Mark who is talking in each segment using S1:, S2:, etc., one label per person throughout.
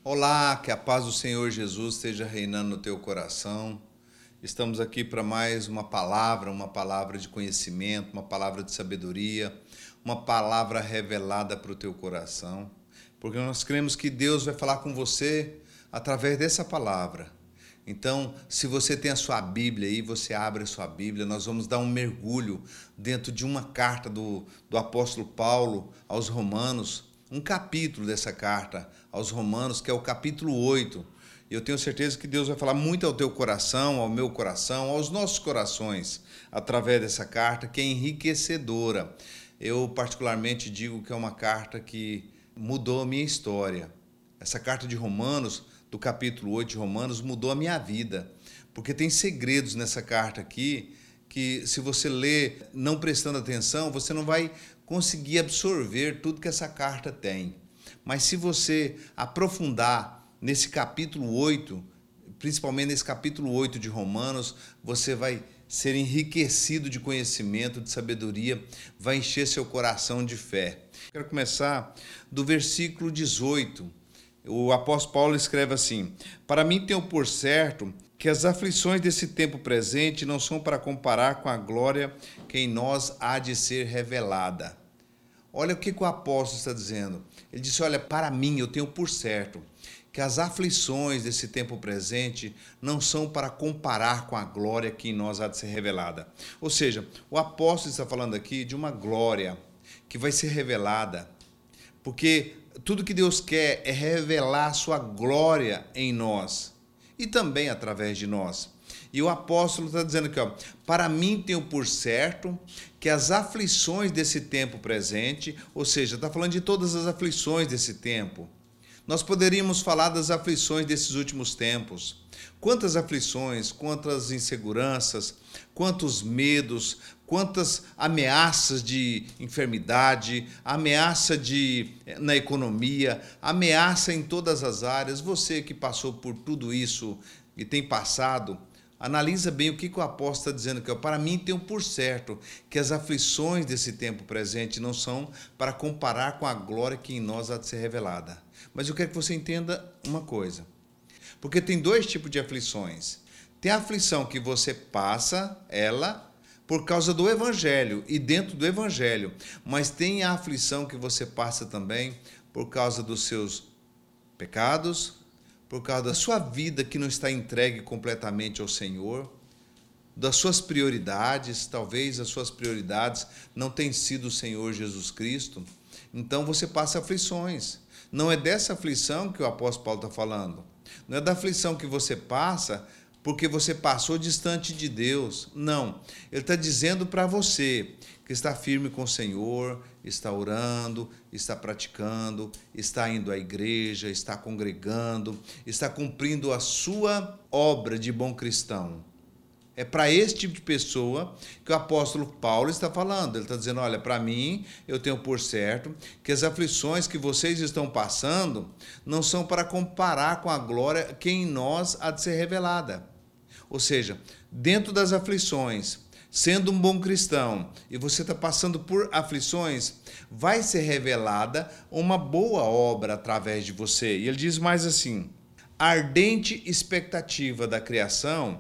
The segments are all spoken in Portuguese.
S1: Olá, que a paz do Senhor Jesus esteja reinando no teu coração. Estamos aqui para mais uma palavra de conhecimento, uma palavra de sabedoria, uma palavra revelada para o teu coração, porque nós cremos que Deus vai falar com você através dessa palavra. Então, se você tem a sua Bíblia aí, você abre a sua Bíblia, nós vamos dar um mergulho dentro de uma carta do apóstolo Paulo aos Romanos, um capítulo dessa carta aos Romanos, que é o capítulo 8. E eu tenho certeza que Deus vai falar muito ao teu coração, ao meu coração, aos nossos corações, através dessa carta que é enriquecedora. Eu particularmente digo que é uma carta que mudou a minha história. Essa carta de Romanos, do capítulo 8 de Romanos, mudou a minha vida, porque tem segredos nessa carta aqui que, se você ler não prestando atenção, você não vai conseguir absorver tudo que essa carta tem. Mas se você aprofundar nesse capítulo 8, principalmente nesse capítulo 8 de Romanos, você vai ser enriquecido de conhecimento, de sabedoria, vai encher seu coração de fé. Quero começar do versículo 18. O apóstolo Paulo escreve assim: para mim tenho por certo que as aflições desse tempo presente não são para comparar com a glória que em nós há de ser revelada. Olha o que o apóstolo está dizendo. Ele disse: olha, para mim eu tenho por certo que as aflições desse tempo presente não são para comparar com a glória que em nós há de ser revelada. Ou seja, o apóstolo está falando aqui de uma glória que vai ser revelada, porque tudo que Deus quer é revelar a sua glória em nós e também através de nós. E o apóstolo está dizendo aqui, para mim tenho por certo que as aflições desse tempo presente, ou seja, está falando de todas as aflições desse tempo. Nós poderíamos falar das aflições desses últimos tempos. Quantas aflições, quantas inseguranças, quantos medos, quantas ameaças de enfermidade, ameaça na economia, ameaça em todas as áreas. Você que passou por tudo isso e tem passado, analisa bem o que o apóstolo está dizendo aqui. Para mim tenho por certo que as aflições desse tempo presente não são para comparar com a glória que em nós há de ser revelada. Mas eu quero que você entenda uma coisa. Porque tem dois tipos de aflições. Tem a aflição que você passa, ela, por causa do Evangelho e dentro do Evangelho. Mas tem a aflição que você passa também por causa dos seus pecados, por causa da sua vida que não está entregue completamente ao Senhor, das suas prioridades, talvez as suas prioridades não tenham sido o Senhor Jesus Cristo. Então você passa aflições. Não é dessa aflição que o apóstolo Paulo está falando. Não é da aflição que você passa porque você passou distante de Deus. Não. Ele está dizendo para você que está firme com o Senhor, está orando, está praticando, está indo à igreja, está congregando, está cumprindo a sua obra de bom cristão. É para esse tipo de pessoa que o apóstolo Paulo está falando. Ele está dizendo, olha, para mim, eu tenho por certo que as aflições que vocês estão passando não são para comparar com a glória que em nós há de ser revelada. Ou seja, dentro das aflições, sendo um bom cristão, e você está passando por aflições, vai ser revelada uma boa obra através de você. E ele diz mais assim: a ardente expectativa da criação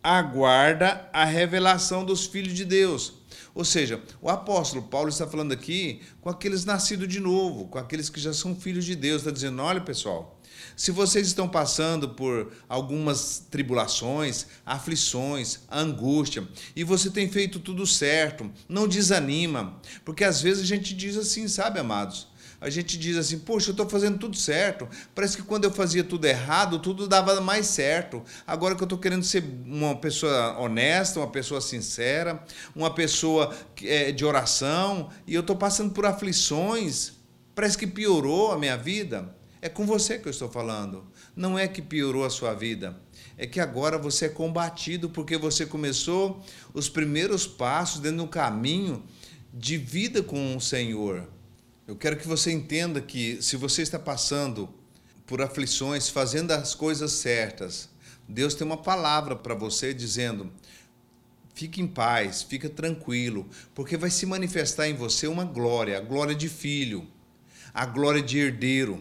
S1: aguarda a revelação dos filhos de Deus. Ou seja, o apóstolo Paulo está falando aqui com aqueles nascidos de novo, com aqueles que já são filhos de Deus. Está dizendo, olha pessoal, se vocês estão passando por algumas tribulações, aflições, angústia, e você tem feito tudo certo, não desanima, porque às vezes a gente diz assim, sabe, amados? A gente diz assim, poxa, eu estou fazendo tudo certo. Parece que quando eu fazia tudo errado, tudo dava mais certo. Agora que eu estou querendo ser uma pessoa honesta, uma pessoa sincera, uma pessoa de oração, e eu estou passando por aflições, parece que piorou a minha vida. É com você que eu estou falando. Não é que piorou a sua vida. É que agora você é combatido porque você começou os primeiros passos dentro de um caminho de vida com o Senhor. Eu quero que você entenda que se você está passando por aflições, fazendo as coisas certas, Deus tem uma palavra para você dizendo, fique em paz, fica tranquilo, porque vai se manifestar em você uma glória, a glória de filho, a glória de herdeiro,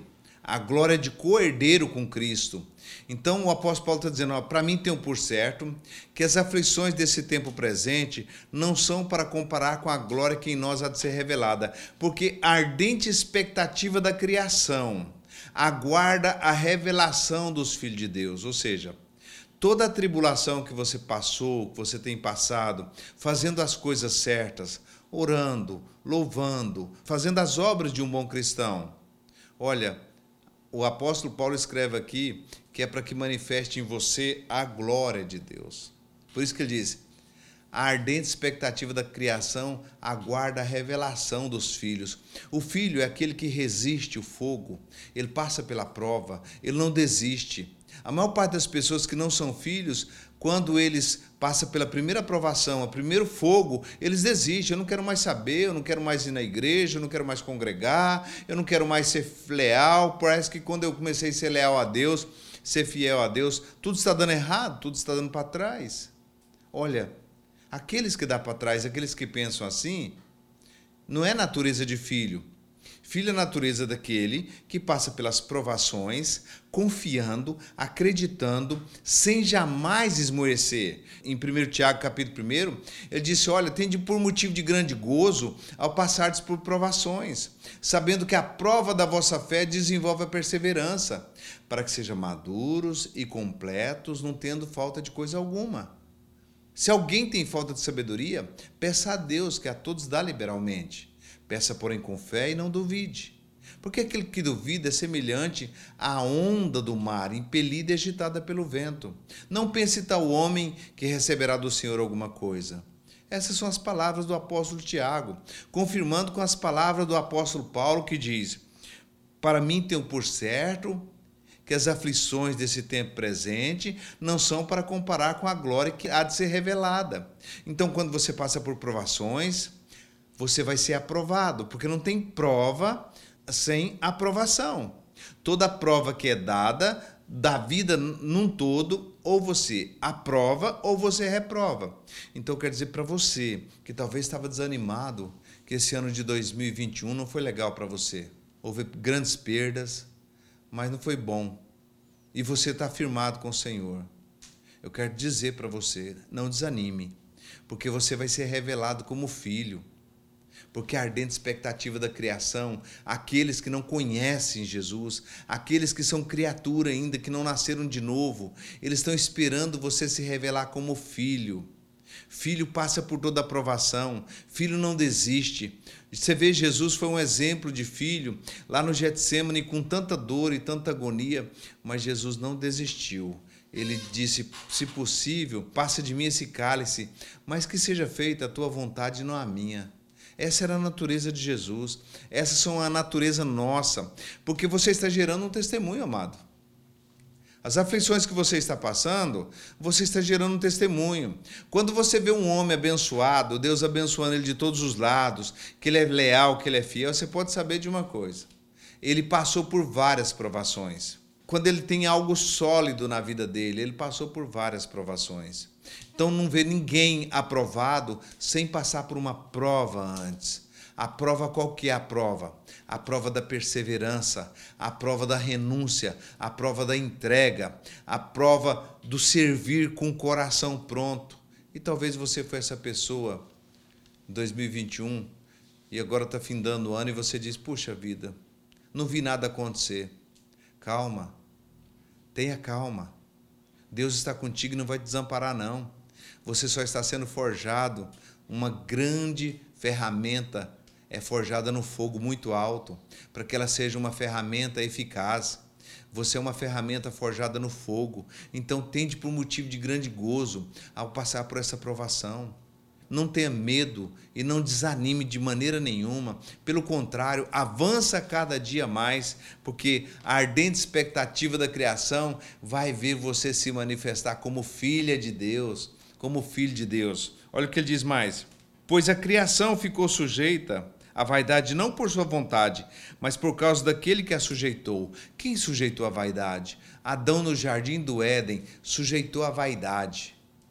S1: a glória de co-herdeiro com Cristo. Então o apóstolo Paulo está dizendo, para mim tenho por certo que as aflições desse tempo presente não são para comparar com a glória que em nós há de ser revelada, porque a ardente expectativa da criação aguarda a revelação dos filhos de Deus, ou seja, toda a tribulação que você passou, que você tem passado, fazendo as coisas certas, orando, louvando, fazendo as obras de um bom cristão. Olha, o apóstolo Paulo escreve aqui que é para que manifeste em você a glória de Deus. Por isso que ele diz, a ardente expectativa da criação aguarda a revelação dos filhos. O filho é aquele que resiste o fogo, ele passa pela prova, ele não desiste. A maior parte das pessoas que não são filhos, quando eles passam pela primeira provação, o primeiro fogo, eles desistem. Eu não quero mais saber, eu não quero mais ir na igreja, eu não quero mais congregar, eu não quero mais ser leal. Parece que quando eu comecei a ser leal a Deus, ser fiel a Deus, tudo está dando errado, tudo está dando para trás. Olha, aqueles que dão para trás, aqueles que pensam assim, não é natureza de filho. Filho é a natureza daquele que passa pelas provações, confiando, acreditando, sem jamais esmorecer. Em 1 Tiago, capítulo 1, ele disse, olha, tende por motivo de grande gozo ao passardes por provações, sabendo que a prova da vossa fé desenvolve a perseverança, para que sejam maduros e completos, não tendo falta de coisa alguma. Se alguém tem falta de sabedoria, peça a Deus, que a todos dá liberalmente. Peça, porém, com fé e não duvide. Porque aquele que duvida é semelhante à onda do mar, impelida e agitada pelo vento. Não pense tal homem que receberá do Senhor alguma coisa. Essas são as palavras do apóstolo Tiago, confirmando com as palavras do apóstolo Paulo, que diz, para mim tenho por certo que as aflições desse tempo presente não são para comparar com a glória que há de ser revelada. Então, quando você passa por provações, você vai ser aprovado, porque não tem prova sem aprovação. Toda prova que é dada, da vida num todo, ou você aprova ou você reprova. Então, eu quero dizer para você, que talvez estava desanimado, que esse ano de 2021 não foi legal para você. Houve grandes perdas, mas não foi bom. E você está firmado com o Senhor. Eu quero dizer para você, não desanime, porque você vai ser revelado como filho. Porque a ardente expectativa da criação, aqueles que não conhecem Jesus, aqueles que são criatura ainda, que não nasceram de novo, eles estão esperando você se revelar como filho. Filho passa por toda a provação, filho não desiste. Você vê, Jesus foi um exemplo de filho, lá no Getsêmani, com tanta dor e tanta agonia, mas Jesus não desistiu. Ele disse, se possível, passa de mim esse cálice, mas que seja feita a tua vontade e não a minha. Essa era a natureza de Jesus, essas são a natureza nossa, porque você está gerando um testemunho, amado. As aflições que você está passando, você está gerando um testemunho. Quando você vê um homem abençoado, Deus abençoando ele de todos os lados, que ele é leal, que ele é fiel, você pode saber de uma coisa. Ele passou por várias provações. Quando ele tem algo sólido na vida dele, ele passou por várias provações. Então não vê ninguém aprovado sem passar por uma prova antes. A prova, qual que é a prova? A prova da perseverança, a prova da renúncia, a prova da entrega, a prova do servir com o coração pronto. E talvez você foi essa pessoa em 2021 e agora está findando o ano e você diz, puxa vida, não vi nada acontecer. Calma, tenha calma. Deus está contigo e não vai te desamparar, não. Você só está sendo forjado, uma grande ferramenta é forjada no fogo muito alto, para que ela seja uma ferramenta eficaz. Você é uma ferramenta forjada no fogo, então tende por motivo de grande gozo ao passar por essa provação. Não tenha medo e não desanime de maneira nenhuma. Pelo contrário, avança cada dia mais, porque a ardente expectativa da criação vai ver você se manifestar como filha de Deus, como filho de Deus. Olha o que ele diz mais. Pois a criação ficou sujeita à vaidade não por sua vontade, mas por causa daquele que a sujeitou. Quem sujeitou a vaidade? Adão no jardim do Éden sujeitou a vaidade.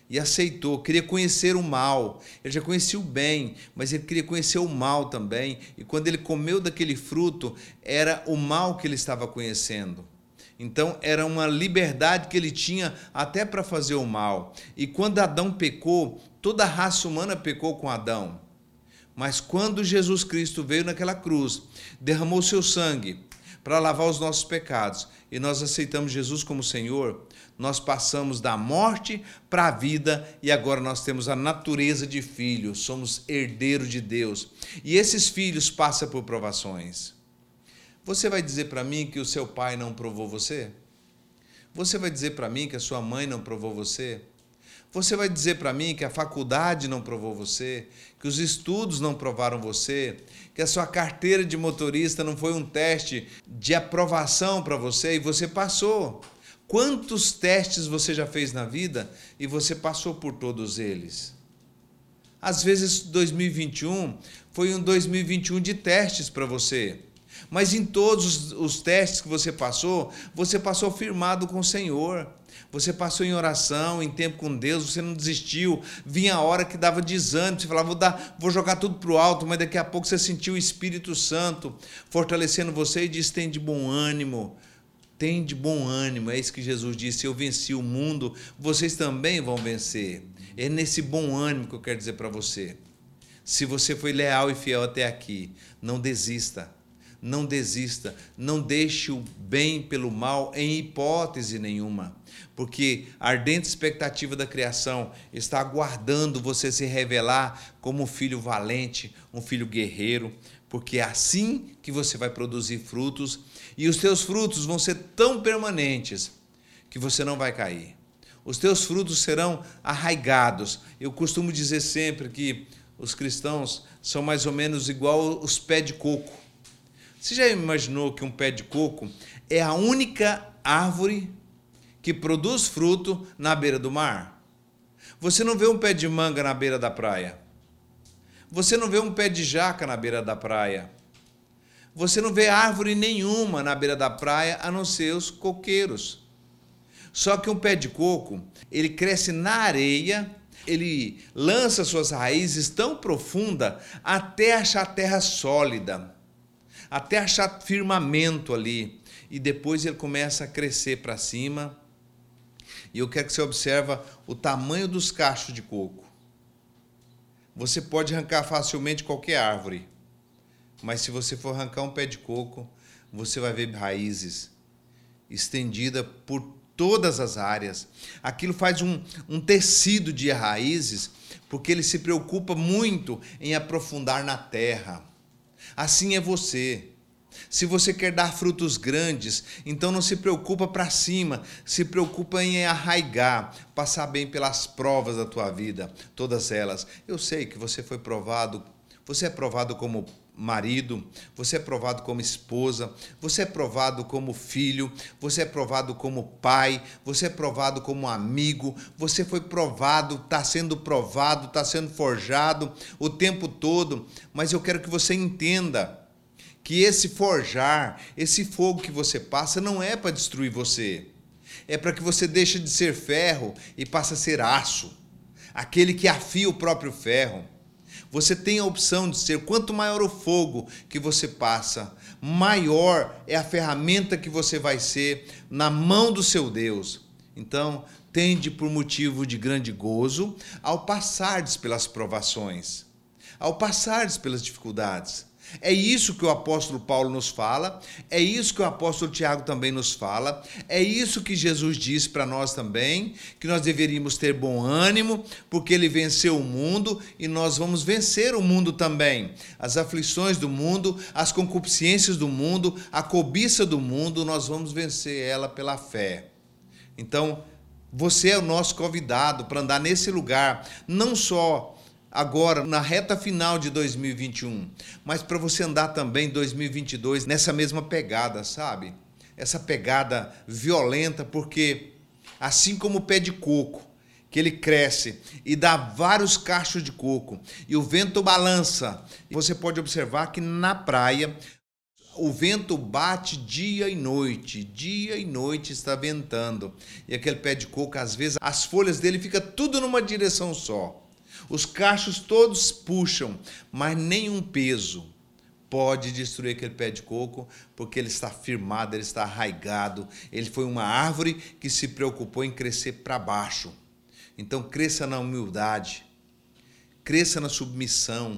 S1: e aceitou, queria conhecer o mal. Ele já conhecia o bem, mas ele queria conhecer o mal também. E quando ele comeu daquele fruto, era o mal que ele estava conhecendo. Então era uma liberdade que ele tinha até para fazer o mal. E quando Adão pecou, toda a raça humana pecou com Adão. Mas quando Jesus Cristo veio naquela cruz, derramou seu sangue para lavar os nossos pecados, e nós aceitamos Jesus como Senhor, nós passamos da morte para a vida e agora nós temos a natureza de filho, somos herdeiros de Deus. E esses filhos passam por provações. Você vai dizer para mim que o seu pai não provou você? Você vai dizer para mim que a sua mãe não provou você? Você vai dizer para mim que a faculdade não provou você, que os estudos não provaram você, que a sua carteira de motorista não foi um teste de aprovação para você e você passou? Quantos testes você já fez na vida e você passou por todos eles? Às vezes 2021 foi um 2021 de testes para você. Mas em todos os testes que você passou firmado com o Senhor. Você passou em oração, em tempo com Deus, você não desistiu. Vinha a hora que dava desânimo, você falava, vou jogar tudo para o alto, mas daqui a pouco você sentiu o Espírito Santo fortalecendo você e disse, tem de bom ânimo. Tem de bom ânimo, é isso que Jesus disse, eu venci o mundo, vocês também vão vencer. É nesse bom ânimo que eu quero dizer para você. Se você foi leal e fiel até aqui, não desista. Não desista, não deixe o bem pelo mal em hipótese nenhuma, porque a ardente expectativa da criação está aguardando você se revelar como um filho valente, um filho guerreiro, porque é assim que você vai produzir frutos e os teus frutos vão ser tão permanentes que você não vai cair. Os teus frutos serão arraigados. Eu costumo dizer sempre que os cristãos são mais ou menos igual os pés de coco. Você já imaginou que um pé de coco é a única árvore que produz fruto na beira do mar? Você não vê um pé de manga na beira da praia. Você não vê um pé de jaca na beira da praia. Você não vê árvore nenhuma na beira da praia, a não ser os coqueiros. Só que um pé de coco, ele cresce na areia, ele lança suas raízes tão profunda até achar terra sólida. Até achar firmamento ali, e depois ele começa a crescer para cima, e eu quero que você observe o tamanho dos cachos de coco. Você pode arrancar facilmente qualquer árvore, mas se você for arrancar um pé de coco, você vai ver raízes estendidas por todas as áreas. Aquilo faz um tecido de raízes, porque ele se preocupa muito em aprofundar na terra. Assim é você. Se você quer dar frutos grandes, então não se preocupa para cima, se preocupa em arraigar, passar bem pelas provas da tua vida, todas elas. Eu sei que você foi provado, você é provado como marido, você é provado como esposa, você é provado como filho, você é provado como pai, você é provado como amigo, você foi provado, está sendo forjado o tempo todo, mas eu quero que você entenda que esse forjar, esse fogo que você passa não é para destruir você, é para que você deixe de ser ferro e passe a ser aço, aquele que afia o próprio ferro. Você tem a opção de ser, quanto maior o fogo que você passa, maior é a ferramenta que você vai ser na mão do seu Deus. Então, tende por motivo de grande gozo ao passardes pelas provações, ao passardes pelas dificuldades. É isso que o apóstolo Paulo nos fala, é isso que o apóstolo Tiago também nos fala, é isso que Jesus diz para nós também, que nós deveríamos ter bom ânimo, porque ele venceu o mundo e nós vamos vencer o mundo também. As aflições do mundo, as concupiscências do mundo, a cobiça do mundo, nós vamos vencer ela pela fé. Então, você é o nosso convidado para andar nesse lugar, não só agora, na reta final de 2021, mas para você andar também em 2022 nessa mesma pegada, sabe? Essa pegada violenta, porque assim como o pé de coco, que ele cresce e dá vários cachos de coco, e o vento balança, você pode observar que na praia O vento bate dia e noite está ventando. E aquele pé de coco, às vezes, as folhas dele ficam tudo numa direção só. Os cachos todos puxam, mas nenhum peso pode destruir aquele pé de coco, porque ele está firmado, ele está arraigado. Ele foi uma árvore que se preocupou em crescer para baixo. Então, cresça na humildade, cresça na submissão,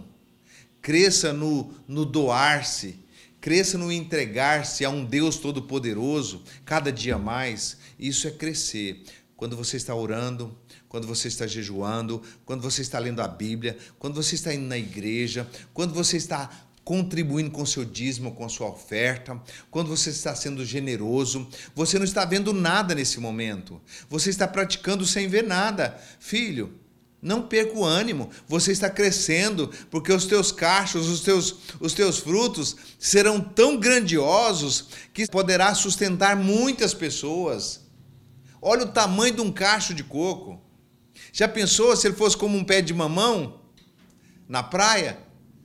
S1: cresça no doar-se, cresça no entregar-se a um Deus Todo-Poderoso, cada dia mais. Isso é crescer. Quando você está orando, quando você está jejuando, quando você está lendo a Bíblia, quando você está indo na igreja, quando você está contribuindo com o seu dízimo, com a sua oferta, quando você está sendo generoso, você não está vendo nada nesse momento. Você está praticando sem ver nada. Filho, não perca o ânimo, você está crescendo, porque os teus cachos, os teus frutos serão tão grandiosos que poderá sustentar muitas pessoas. Olha o tamanho de um cacho de coco. Já pensou se ele fosse como um pé de mamão na praia?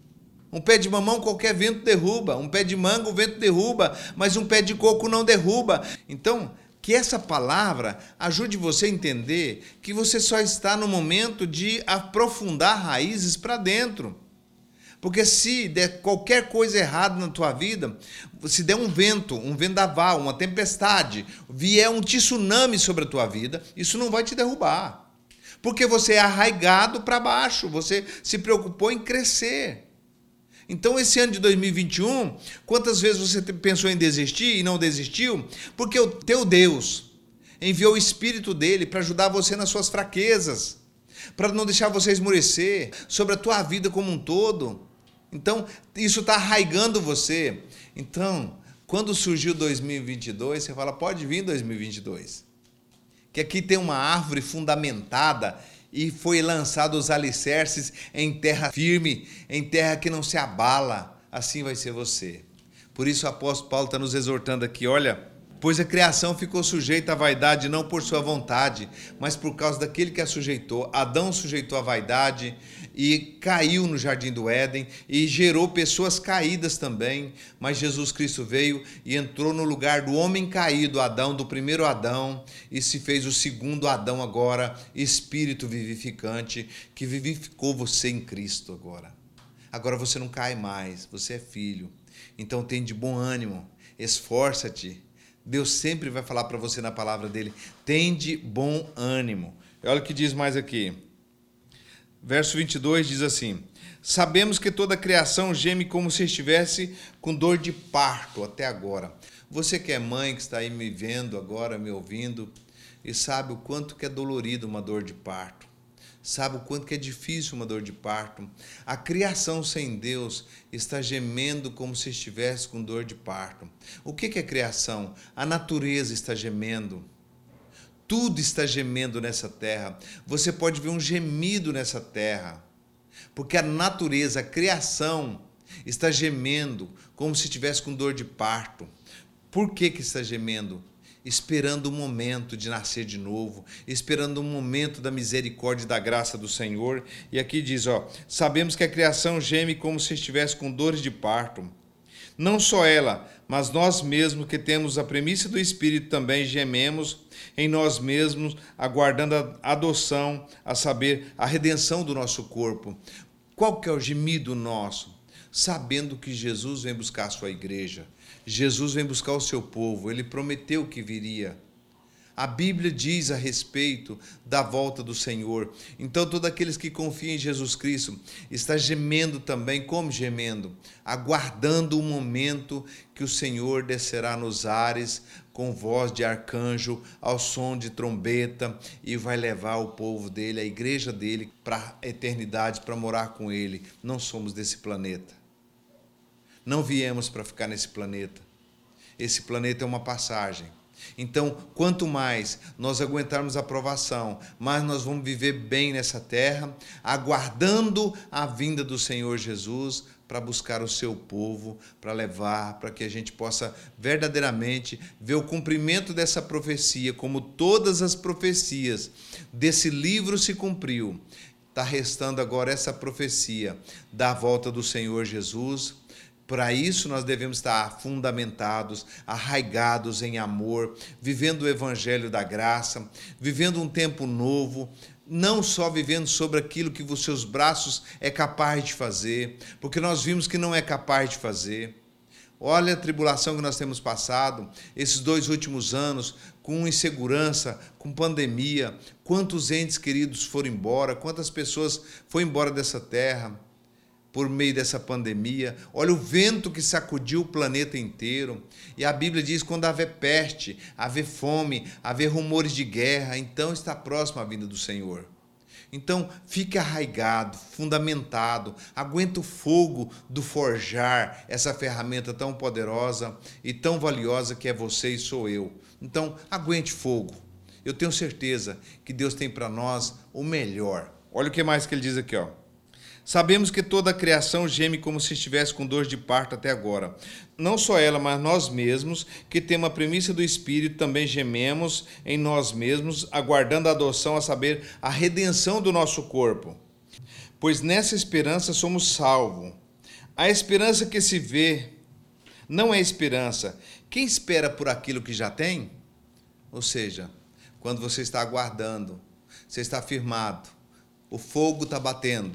S1: Um pé de mamão qualquer vento derruba, um pé de manga o vento derruba, mas um pé de coco não derruba. Então, que essa palavra ajude você a entender que você só está no momento de aprofundar raízes para dentro. Porque se der qualquer coisa errada na tua vida, se der um vento, um vendaval, uma tempestade, vier um tsunami sobre a tua vida, isso não vai te derrubar. Porque você é arraigado para baixo, você se preocupou em crescer. Então, esse ano de 2021, quantas vezes você pensou em desistir e não desistiu? Porque o teu Deus enviou o Espírito dele para ajudar você nas suas fraquezas, para não deixar você esmorecer sobre a tua vida como um todo. Então, isso está arraigando você. Então, quando surgiu 2022, você fala, pode vir 2022. Que aqui tem uma árvore fundamentada e foi lançado os alicerces em terra firme, em terra que não se abala. Assim vai ser você. Por isso o apóstolo Paulo está nos exortando aqui, olha, pois a criação ficou sujeita à vaidade não por sua vontade, mas por causa daquele que a sujeitou. Adão sujeitou a vaidade e caiu no jardim do Éden e gerou pessoas caídas também, mas Jesus Cristo veio e entrou no lugar do homem caído, Adão, do primeiro Adão, e se fez o segundo Adão agora, espírito vivificante, que vivificou você em Cristo agora. Agora você não cai mais, você é filho. Então tem de bom ânimo, esforça-te. Deus sempre vai falar para você na palavra dele, tem de bom ânimo. Olha o que diz mais aqui. Verso 22 diz assim, sabemos que toda a criação geme como se estivesse com dor de parto até agora. Você que é mãe, que está aí me vendo agora, me ouvindo, e sabe o quanto que é dolorido uma dor de parto. Sabe o quanto que é difícil uma dor de parto. A criação sem Deus está gemendo como se estivesse com dor de parto. O que é criação? A natureza está gemendo. Tudo está gemendo nessa terra. Você pode ver um gemido nessa terra. Porque a natureza, a criação, está gemendo como se estivesse com dor de parto. Por que está gemendo? Esperando o momento de nascer de novo, esperando o momento da misericórdia e da graça do Senhor. E aqui diz, sabemos que a criação geme como se estivesse com dores de parto. Não só ela, mas nós mesmos que temos a premissa do Espírito também gememos em nós mesmos, aguardando a adoção, a saber, a redenção do nosso corpo. Qual que é o gemido nosso? Sabendo que Jesus vem buscar a sua igreja. Jesus vem buscar o seu povo, ele prometeu que viria. A Bíblia diz a respeito da volta do Senhor. Então, todos aqueles que confiam em Jesus Cristo estão gemendo também, como gemendo? Aguardando o momento que o Senhor descerá nos ares com voz de arcanjo, ao som de trombeta, e vai levar o povo dele, a igreja dele, para a eternidade, para morar com ele. Não somos desse planeta. Não viemos para ficar nesse planeta. Esse planeta é uma passagem. Então, quanto mais nós aguentarmos a provação, mais nós vamos viver bem nessa terra, aguardando a vinda do Senhor Jesus para buscar o seu povo, para levar, para que a gente possa verdadeiramente ver o cumprimento dessa profecia, como todas as profecias desse livro se cumpriu. Está restando agora essa profecia da volta do Senhor Jesus, Para isso, nós devemos estar fundamentados, arraigados em amor, vivendo o evangelho da graça, vivendo um tempo novo, não só vivendo sobre aquilo que os seus braços é capaz de fazer, porque nós vimos que não é capaz de fazer. Olha a tribulação que nós temos passado, esses 2 últimos anos, com insegurança, com pandemia, quantos entes queridos foram embora, quantas pessoas foram embora dessa terra por meio dessa pandemia. Olha o vento que sacudiu o planeta inteiro. E a Bíblia diz que quando haver peste, haver fome, haver rumores de guerra, então está próxima a vinda do Senhor. Então, fique arraigado, fundamentado, aguenta o fogo do forjar essa ferramenta tão poderosa e tão valiosa que é você e sou eu. Então, aguente fogo. Eu tenho certeza que Deus tem para nós o melhor. Olha o que mais que ele diz aqui, ó. Sabemos que toda a criação geme como se estivesse com dor de parto até agora. Não só ela, mas nós mesmos, que temos a primícia do Espírito, também gememos em nós mesmos, aguardando a adoção, a saber, a redenção do nosso corpo. Pois nessa esperança somos salvos. A esperança que se vê não é esperança. Quem espera por aquilo que já tem? Ou seja, quando você está aguardando, você está firmado, o fogo está batendo,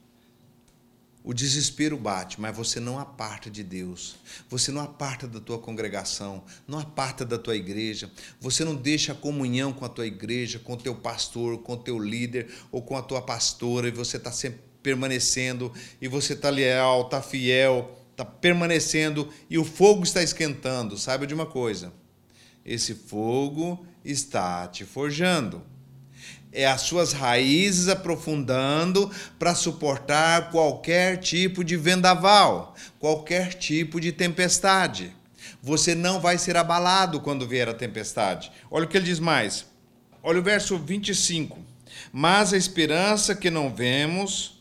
S1: o desespero bate, mas você não aparta de Deus. Você não aparta da tua congregação, não aparta da tua igreja. Você não deixa a comunhão com a tua igreja, com o teu pastor, com o teu líder ou com a tua pastora, e você está sempre permanecendo, e você está leal, está fiel, está permanecendo, e o fogo está esquentando. Saiba de uma coisa, esse fogo está te forjando. É as suas raízes aprofundando para suportar qualquer tipo de vendaval, qualquer tipo de tempestade. Você não vai ser abalado quando vier a tempestade. Olha o que ele diz mais. Olha o verso 25. Mas a esperança que não vemos,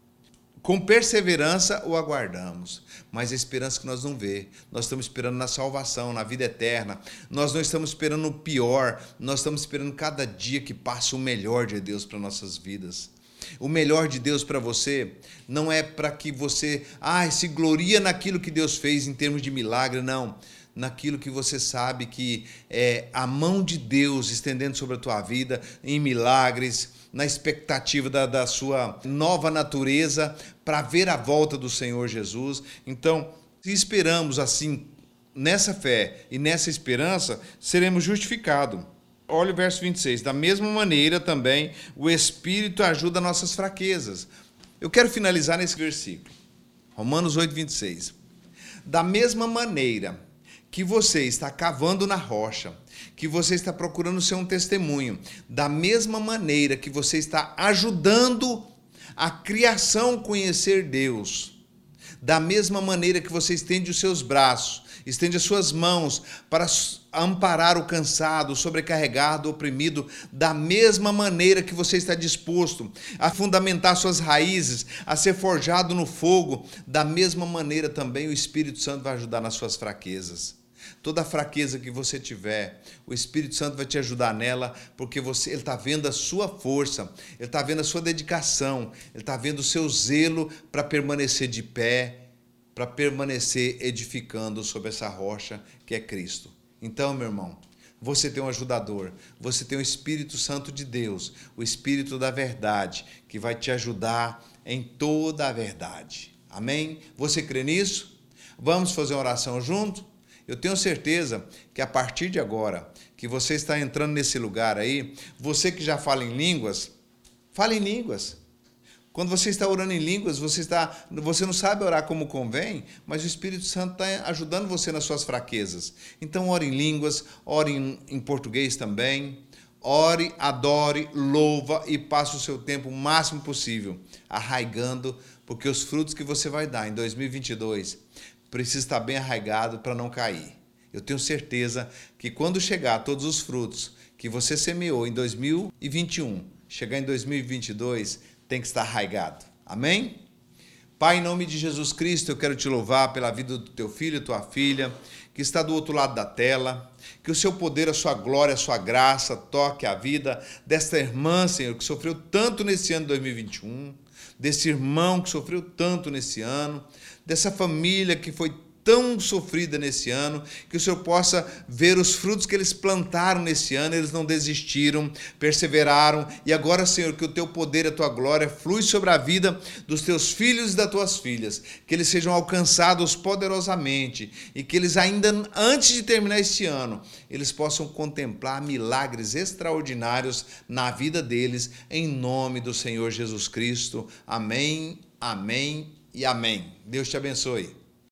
S1: com perseverança o aguardamos. Mas a esperança que nós não vemos, nós estamos esperando na salvação, na vida eterna. Nós não estamos esperando o pior, nós estamos esperando cada dia que passa o melhor de Deus para nossas vidas. O melhor de Deus para você não é para que você se gloria naquilo que Deus fez em termos de milagre, não. Naquilo que você sabe que é a mão de Deus estendendo sobre a tua vida em milagres, na expectativa da sua nova natureza para ver a volta do Senhor Jesus. Então, se esperamos assim, nessa fé e nessa esperança, seremos justificados. Olha o verso 26. Da mesma maneira também o Espírito ajuda nossas fraquezas. Eu quero finalizar nesse versículo. Romanos 8, 26. Da mesma maneira que você está cavando na rocha, que você está procurando ser um testemunho, da mesma maneira que você está ajudando a criação conhecer Deus, da mesma maneira que você estende os seus braços, estende as suas mãos para amparar o cansado, o sobrecarregado, o oprimido, da mesma maneira que você está disposto a fundamentar suas raízes, a ser forjado no fogo, da mesma maneira também o Espírito Santo vai ajudar nas suas fraquezas. Toda fraqueza que você tiver, o Espírito Santo vai te ajudar nela, porque ele está vendo a sua força, ele está vendo a sua dedicação, ele está vendo o seu zelo para permanecer de pé, para permanecer edificando sobre essa rocha que é Cristo. Então, meu irmão, você tem um ajudador, você tem o Espírito Santo de Deus, o Espírito da verdade, que vai te ajudar em toda a verdade. Amém? Você crê nisso? Vamos fazer uma oração junto? Eu tenho certeza que a partir de agora, que você está entrando nesse lugar aí, você que já fala em línguas, fala em línguas. Quando você está orando em línguas, você não sabe orar como convém, mas o Espírito Santo está ajudando você nas suas fraquezas. Então, ore em línguas, ore em português também. Ore, adore, louva e passe o seu tempo o máximo possível, arraigando, porque os frutos que você vai dar em 2022 precisa estar bem arraigado para não cair. Eu tenho certeza que quando chegar todos os frutos que você semeou em 2021, chegar em 2022, tem que estar arraigado. Amém? Pai, em nome de Jesus Cristo, eu quero te louvar pela vida do teu filho e tua filha, que está do outro lado da tela, que o seu poder, a sua glória, a sua graça toque a vida desta irmã, Senhor, que sofreu tanto nesse ano de 2021, desse irmão que sofreu tanto nesse ano. dessa família que foi tão sofrida nesse ano, que o Senhor possa ver os frutos que eles plantaram nesse ano, eles não desistiram, perseveraram, e agora, Senhor, que o teu poder e a tua glória flui sobre a vida dos teus filhos e das tuas filhas, que eles sejam alcançados poderosamente, e que eles ainda, antes de terminar este ano, eles possam contemplar milagres extraordinários na vida deles, em nome do Senhor Jesus Cristo. Amém, amém e amém. Deus te abençoe.